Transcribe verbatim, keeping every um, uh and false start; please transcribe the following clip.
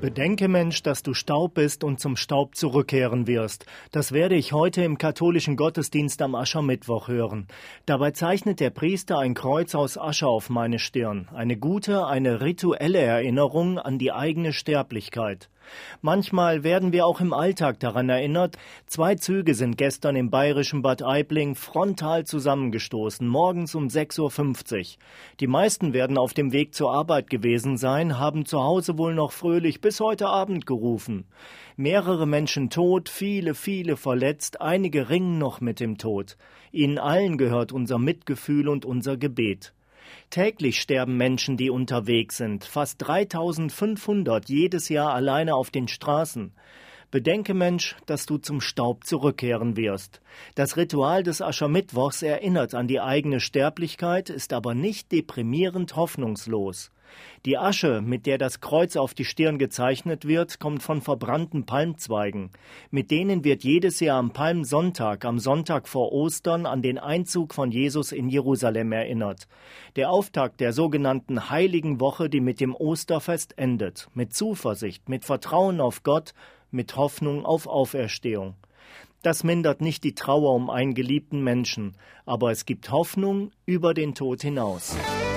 Bedenke, Mensch, dass du Staub bist und zum Staub zurückkehren wirst. Das werde ich heute im katholischen Gottesdienst am Aschermittwoch hören. Dabei zeichnet der Priester ein Kreuz aus Asche auf meine Stirn. Eine gute, eine rituelle Erinnerung an die eigene Sterblichkeit. Manchmal werden wir auch im Alltag daran erinnert. Zwei Züge sind gestern im bayerischen Bad Aibling frontal zusammengestoßen, morgens um sechs Uhr fünfzig. Die meisten werden auf dem Weg zur Arbeit gewesen sein, haben zu Hause wohl noch fröhlich bis heute Abend gerufen. Mehrere Menschen tot, viele, viele verletzt, einige ringen noch mit dem Tod. Ihnen allen gehört unser Mitgefühl und unser Gebet. Täglich sterben Menschen, die unterwegs sind, fast dreitausendfünfhundert jedes Jahr alleine auf den Straßen. Bedenke, Mensch, dass du zum Staub zurückkehren wirst. Das Ritual des Aschermittwochs erinnert an die eigene Sterblichkeit, ist aber nicht deprimierend hoffnungslos. Die Asche, mit der das Kreuz auf die Stirn gezeichnet wird, kommt von verbrannten Palmzweigen. Mit denen wird jedes Jahr am Palmsonntag, am Sonntag vor Ostern, an den Einzug von Jesus in Jerusalem erinnert. Der Auftakt der sogenannten Heiligen Woche, die mit dem Osterfest endet. Mit Zuversicht, mit Vertrauen auf Gott, mit Hoffnung auf Auferstehung. Das mindert nicht die Trauer um einen geliebten Menschen, aber es gibt Hoffnung über den Tod hinaus.